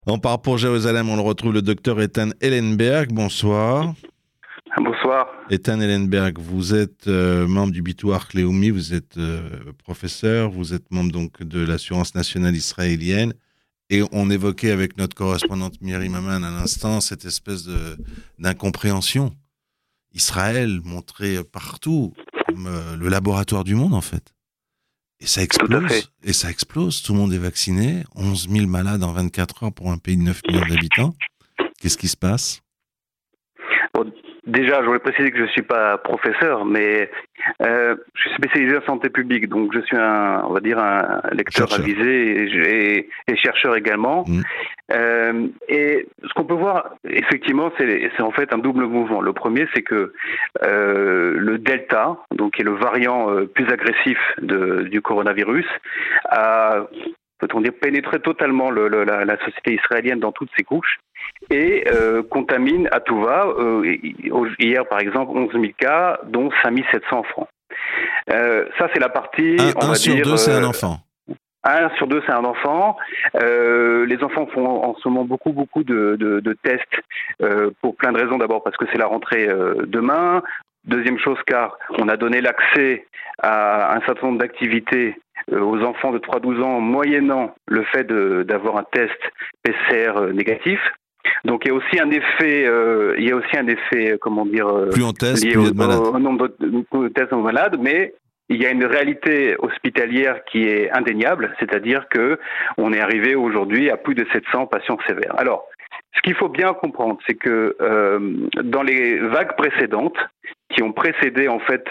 On part pour Jérusalem, on le retrouve le docteur Ethan Ellenberg. Bonsoir. Bonsoir. Ethan Ellenberg, vous êtes membre du Bitou Leumi, vous êtes professeur, vous êtes membre donc de l'Assurance nationale israélienne. Et on évoquait avec notre correspondante Myri Maman à l'instant cette espèce d'incompréhension. Israël montré partout comme le laboratoire du monde en fait. Et ça explose, et ça explose. Tout le monde est vacciné. 11 000 malades en 24 heures pour un pays de 9 millions d'habitants. Qu'est-ce qui se passe ? Bon, déjà, je voulais préciser que je ne suis pas professeur, mais je suis spécialisé en santé publique. Donc, je suis on va dire un lecteur Chercheur. avisé et chercheur également. Et ce qu'on peut voir, effectivement, c'est en fait un double mouvement. Le premier, c'est que le Delta, donc qui est le variant plus agressif du coronavirus, a, peut-on dire, pénétré totalement la société israélienne dans toutes ses couches et contamine à tout va. Hier, par exemple, 11 000 cas, dont 5 700 enfants. Ça, c'est la partie, on va dire... 1 sur 2, c'est un enfant. 1 sur 2, c'est un enfant. Les enfants font en ce moment beaucoup de tests pour plein de raisons. D'abord parce que c'est la rentrée demain. Deuxième chose, car on a donné l'accès à un certain nombre d'activités aux enfants de 3-12 ans, moyennant le fait d'avoir un test PCR négatif. Donc il y a aussi un effet, comment dire, plus on teste, lié plus il y a de malades. au nombre de tests en malades, mais il y a une réalité hospitalière qui est indéniable, c'est-à-dire que on est arrivé aujourd'hui à plus de 700 patients sévères. Alors, ce qu'il faut bien comprendre, c'est que dans les vagues précédentes, qui ont précédé en fait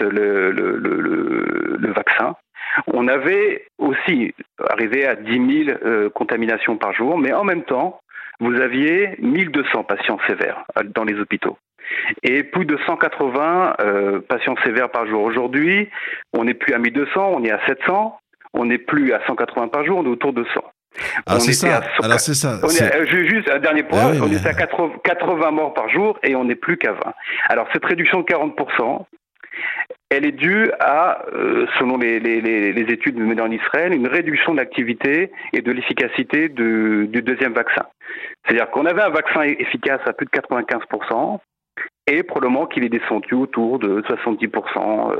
le vaccin, on avait aussi arrivé à 10 000 contaminations par jour, mais en même temps, vous aviez 1200 patients sévères dans les hôpitaux et plus de 180 patients sévères par jour. Aujourd'hui, on n'est plus à 1200, on est à 700, on n'est plus à 180 par jour, on est autour de 100. Alors c'est ça. Juste un dernier point, on était à 80 morts par jour et on n'est plus qu'à 20. Alors cette réduction de 40%, elle est due à, selon les études menées en Israël, une réduction de l'activité et de l'efficacité du deuxième vaccin. C'est-à-dire qu'on avait un vaccin efficace à plus de 95%, et probablement qu'il est descendu autour de 70%.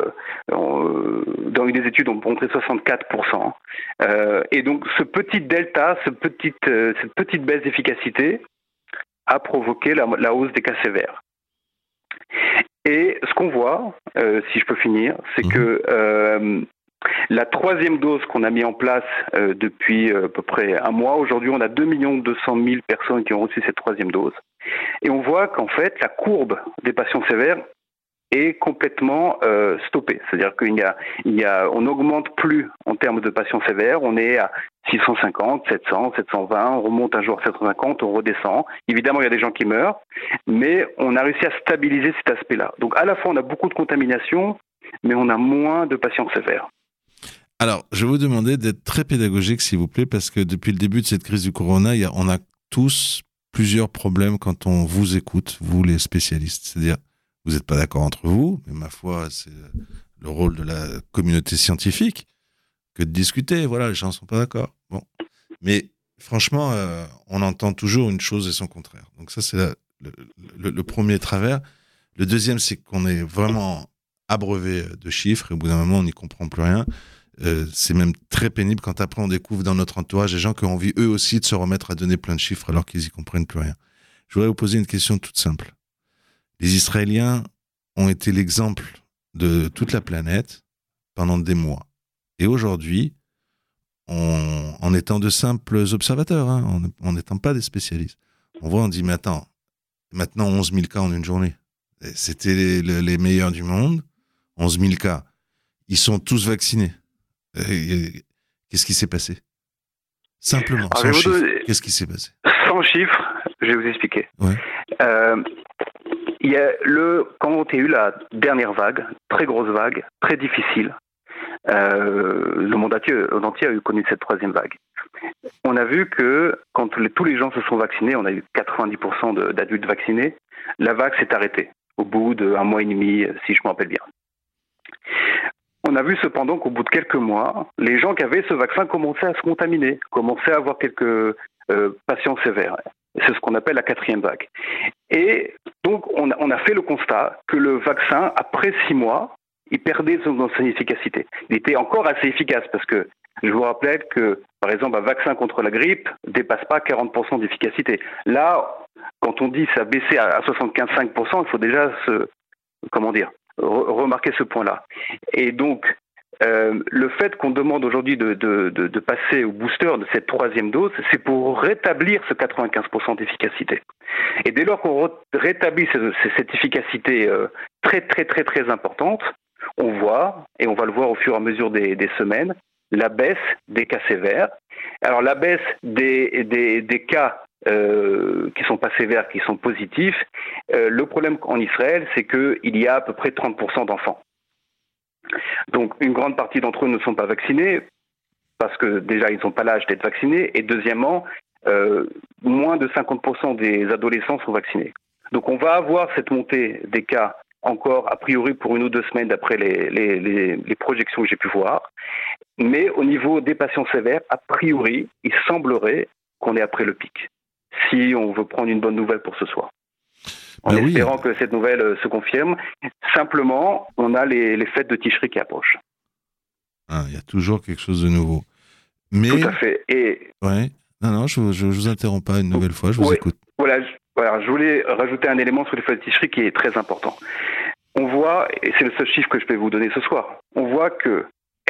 Dans des études, on peut montrer 64%. Et donc, ce petit delta, cette petite baisse d'efficacité a provoqué la hausse des cas sévères. Et ce qu'on voit, si je peux finir, c'est que la troisième dose qu'on a mis en place depuis à peu près un mois, aujourd'hui on a 2 200 000 personnes qui ont reçu cette troisième dose. Et on voit qu'en fait la courbe des patients sévères est complètement stoppée. C'est-à-dire on n'augmente plus en termes de patients sévères, on est à 650, 700, 720, on remonte un jour à 750, on redescend. Évidemment, il y a des gens qui meurent, mais on a réussi à stabiliser cet aspect-là. Donc à la fois on a beaucoup de contamination, mais on a moins de patients sévères. Alors, je vais vous demander d'être très pédagogique, s'il vous plaît, parce que depuis le début de cette crise du corona, on a tous plusieurs problèmes quand on vous écoute, vous les spécialistes. C'est-à-dire, vous n'êtes pas d'accord entre vous, mais ma foi, c'est le rôle de la communauté scientifique que de discuter. Voilà, les gens ne sont pas d'accord. Bon. Mais franchement, on entend toujours une chose et son contraire. Donc ça, c'est le premier travers. Le deuxième, c'est qu'on est vraiment abreuvé de chiffres et au bout d'un moment, on n'y comprend plus rien. C'est même très pénible quand après on découvre dans notre entourage des gens qui ont envie eux aussi de se remettre à donner plein de chiffres alors qu'ils n'y comprennent plus rien. Je voudrais vous poser une question toute simple. Les Israéliens ont été l'exemple de toute la planète pendant des mois. Et aujourd'hui, en étant de simples observateurs, en n'étant pas des spécialistes, on voit, on dit, mais attends, maintenant 11 000 cas en une journée. C'était les meilleurs du monde, 11 000 cas. Ils sont tous vaccinés. Qu'est-ce qui s'est passé ? Simplement, sans chiffres. Qu'est-ce qui s'est passé ? Sans chiffres, je vais vous expliquer. Ouais. Quand il y a eu la dernière vague, très grosse vague, très difficile, le monde entier a connu cette troisième vague. On a vu que quand tous les gens se sont vaccinés, on a eu 90% d'adultes vaccinés, la vague s'est arrêtée au bout d'1 mois et demi, si je me rappelle bien. On a vu cependant qu'au bout de quelques mois, les gens qui avaient ce vaccin commençaient à se contaminer, commençaient à avoir quelques patients sévères. C'est ce qu'on appelle la 4e vague. Et donc, on a fait le constat que le vaccin, après 6 mois, il perdait son efficacité. Il était encore assez efficace parce que je vous rappelle que, par exemple, un vaccin contre la grippe ne dépasse pas 40% d'efficacité. Là, quand on dit que ça a baissé à 75,5%, il faut déjà remarquer ce point-là. Et donc, le fait qu'on demande aujourd'hui de passer au booster de cette 3e dose, c'est pour rétablir ce 95% d'efficacité. Et dès lors qu'on rétablit cette efficacité très, très, très, très importante, on voit, et on va le voir au fur et à mesure des semaines, la baisse des cas sévères. Alors la baisse des cas qui sont pas sévères, qui sont positifs. Le problème en Israël, c'est qu'il y a à peu près 30% d'enfants. Donc une grande partie d'entre eux ne sont pas vaccinés parce que déjà ils n'ont pas l'âge d'être vaccinés, et deuxièmement, moins de 50% des adolescents sont vaccinés. Donc on va avoir cette montée des cas encore a priori pour 1 ou 2 semaines d'après les projections que j'ai pu voir. Mais au niveau des patients sévères, a priori, il semblerait qu'on est après le pic, si on veut prendre une bonne nouvelle pour ce soir. En espérant que cette nouvelle se confirme. Simplement, on a les fêtes de Tishri qui approchent. Il y a toujours quelque chose de nouveau. Mais... Tout à fait. Ouais. Non, je vous interromps pas une nouvelle fois, je vous écoute. Voilà, je voulais rajouter un élément sur les fêtes de Tishri qui est très important. On voit, et c'est le seul chiffre que je peux vous donner ce soir, on voit que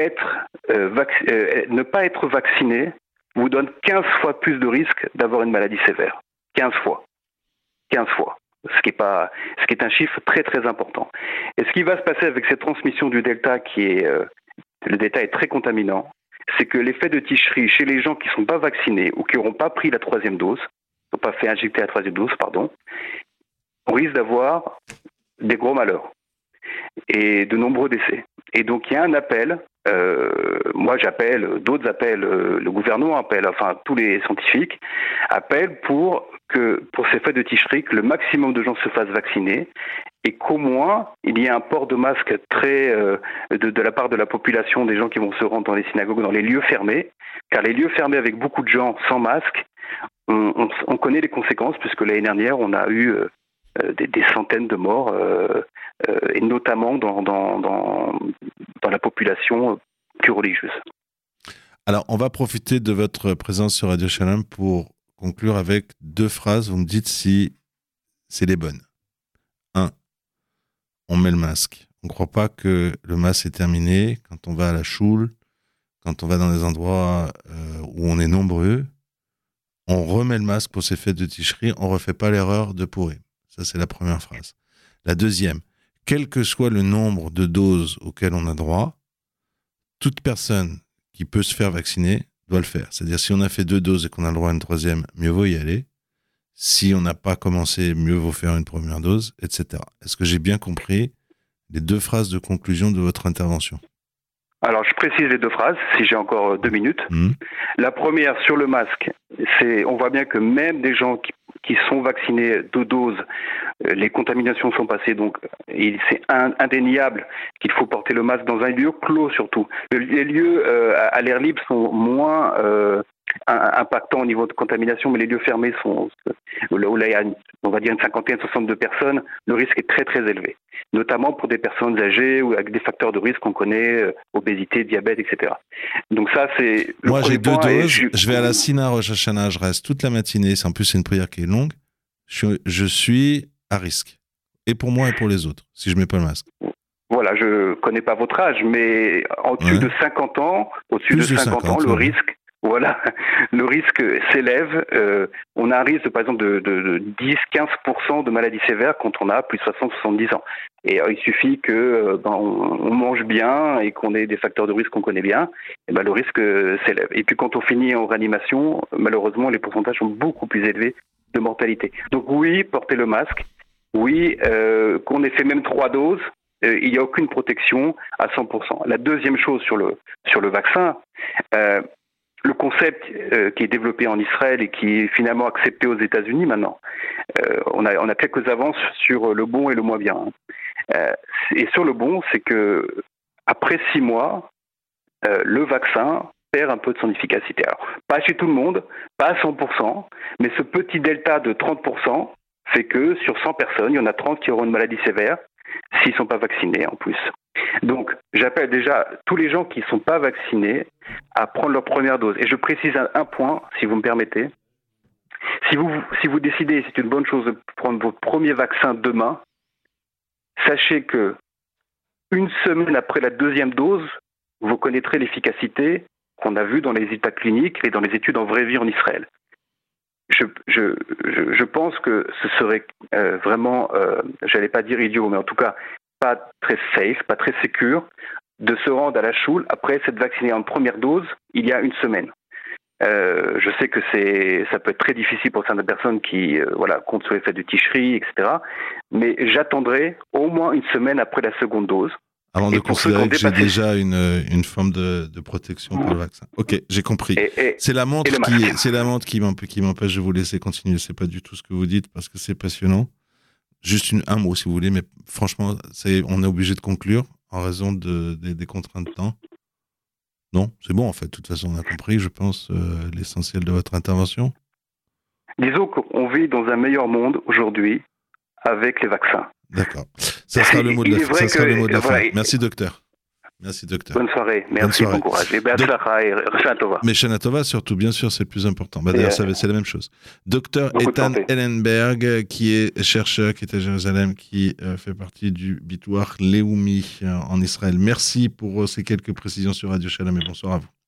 ne pas être vacciné vous donne 15 fois plus de risque d'avoir une maladie sévère. 15 fois. 15 fois. Ce qui est un chiffre très très important. Et ce qui va se passer avec cette transmission du Delta, le Delta est très contaminant, c'est que l'effet de Tishri chez les gens qui ne sont pas vaccinés ou qui n'auront pas pris la 3e dose, n'ont pas fait injecter la 3e dose, on risque d'avoir des gros malheurs et de nombreux décès. Et donc il y a un appel, moi j'appelle, d'autres appellent, le gouvernement appelle, enfin tous les scientifiques appellent pour ces fêtes de Tishri, que le maximum de gens se fassent vacciner et qu'au moins il y ait un port de masque de la part de la population, des gens qui vont se rendre dans les synagogues, dans les lieux fermés, car les lieux fermés avec beaucoup de gens sans masque, on connaît les conséquences, puisque l'année dernière on a eu des centaines de morts, et notamment dans la population plus religieuse. Alors, on va profiter de votre présence sur Radio Shalom pour conclure avec 2 phrases. Vous me dites si c'est les bonnes. 1. On met le masque. On ne croit pas que le masque est terminé. Quand on va à la choule, quand on va dans des endroits où on est nombreux, on remet le masque pour ces fêtes de Tishri. On ne refait pas l'erreur de Purim. Ça, c'est la première phrase. La deuxième, quel que soit le nombre de doses auxquelles on a droit, toute personne qui peut se faire vacciner doit le faire. C'est-à-dire, si on a fait 2 doses et qu'on a le droit à une 3e, mieux vaut y aller. Si on n'a pas commencé, mieux vaut faire une première dose, etc. Est-ce que j'ai bien compris les 2 phrases de conclusion de votre intervention ? Alors, je précise les 2 phrases, si j'ai encore 2 minutes. La première, sur le masque, on voit bien que même des gens qui sont vaccinés 2 doses, les contaminations sont passées, donc c'est indéniable qu'il faut porter le masque dans un lieu clos surtout. Les lieux à l'air libre sont moins impactants au niveau de contamination, mais les lieux fermés où là il y a, on va dire, une 50-62 personnes, le risque est très très élevé, notamment pour des personnes âgées ou avec des facteurs de risque qu'on connaît, obésité, diabète, etc. Donc ça, c'est... Moi, j'ai 2 doses, je vais à la Sina Rosh Hashanah, je reste toute la matinée, en plus c'est une prière qui est longue, je suis à risque, et pour moi et pour les autres, si je ne mets pas le masque. Voilà, je ne connais pas votre âge, mais au-dessus de 50 ans, le risque... Voilà, le risque s'élève. On a un risque, par exemple, de 10-15% de maladies sévères quand on a plus de 60-70 ans. Et il suffit que on mange bien et qu'on ait des facteurs de risque qu'on connaît bien, et le risque s'élève. Et puis quand on finit en réanimation, malheureusement, les pourcentages sont beaucoup plus élevés de mortalité. Donc oui, portez le masque. Oui, qu'on ait fait même 3 doses, il n'y a aucune protection à 100%. La deuxième chose sur le vaccin, le concept qui est développé en Israël et qui est finalement accepté aux États-Unis maintenant, on a quelques avances sur le bon et le moins bien. Et sur le bon, c'est que après 6 mois, le vaccin perd un peu de son efficacité. Alors, pas chez tout le monde, pas à 100%, mais ce petit delta de 30% fait que sur 100 personnes, il y en a 30 qui auront une maladie sévère s'ils ne sont pas vaccinés en plus. Donc, j'appelle déjà tous les gens qui ne sont pas vaccinés à prendre leur première dose. Et je précise un point, si vous me permettez. Si vous décidez, c'est une bonne chose de prendre votre premier vaccin demain, sachez que une semaine après la deuxième dose, vous connaîtrez l'efficacité qu'on a vue dans les états cliniques et dans les études en vraie vie en Israël. Je pense que ce serait vraiment, j'allais pas dire idiot, mais en tout cas pas très safe, pas très secure, de se rendre à la choule après s'être vacciné en première dose il y a une semaine. Je sais que ça peut être très difficile pour certaines personnes qui comptent sur l'effet de ticherie, etc. Mais j'attendrai au moins une semaine après la seconde dose. Avant de considérer que j'ai déjà une forme de protection pour le vaccin. Ok, j'ai compris. C'est la montre qui m'empêche de vous laisser continuer. C'est pas du tout ce que vous dites parce que c'est passionnant. Juste un mot si vous voulez, mais franchement, on est obligé de conclure en raison des contraintes de temps. Non, c'est bon en fait. De toute façon, on a compris, je pense, l'essentiel de votre intervention. Disons qu'on vit dans un meilleur monde aujourd'hui avec les vaccins. D'accord. Ça sera le mot de la fin. Merci, docteur. Merci, docteur. Bonne soirée. Merci, bon courage. Et Be'atzlacha et Shana Tova. Mais Shana Tova, surtout, bien sûr, c'est le plus important. D'ailleurs, c'est la même chose. Docteur Ethan Ellenberg, qui est chercheur, qui est à Jérusalem, qui fait partie du Bitoach Leumi en Israël. Merci pour ces quelques précisions sur Radio Shalom et bonsoir à vous.